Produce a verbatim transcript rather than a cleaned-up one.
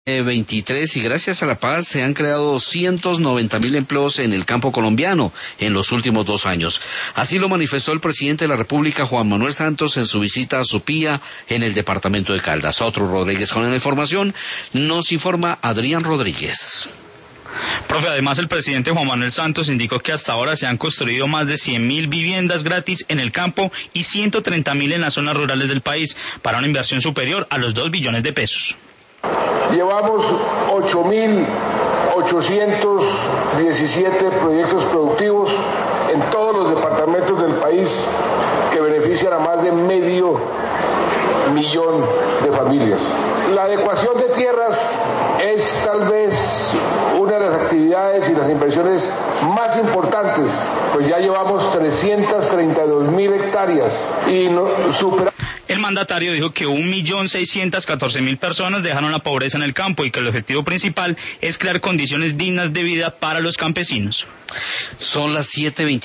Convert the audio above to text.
veintitrés y gracias a la paz se han creado doscientos noventa mil empleos en el campo colombiano en los últimos dos años. Así lo manifestó el presidente de la República, Juan Manuel Santos, en su visita a Sopía, en el departamento de Caldas. Otro Rodríguez con la información, nos informa Adrián Rodríguez. Profe, además el presidente Juan Manuel Santos indicó que hasta ahora se han construido más de cien mil viviendas gratis en el campo y ciento treinta mil en las zonas rurales del país, para una inversión superior a los dos billones de pesos. Llevamos ocho mil ochocientos diecisiete proyectos productivos en todos los departamentos del país que benefician a más de medio millón de familias. La adecuación de tierras es tal vez una de las actividades y las inversiones más importantes, pues ya llevamos trescientas treinta y dos mil hectáreas y no, superamos. El mandatario dijo que un millón seiscientas catorce mil personas dejaron la pobreza en el campo y que el objetivo principal es crear condiciones dignas de vida para los campesinos. Son las siete veintitrés.